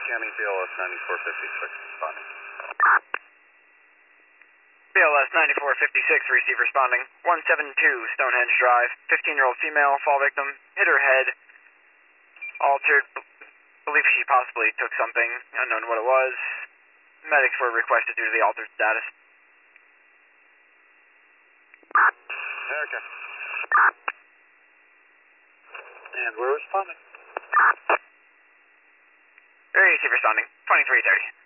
scanning BLS 9456, responding. BLS 9456, receive responding. 172 Stonehenge Drive, 15-year-old female, fall victim, hit her head, altered, believe she possibly took something, unknown what it was. Medics were requested due to the altered status. America. And we're responding. Receive responding, 2330.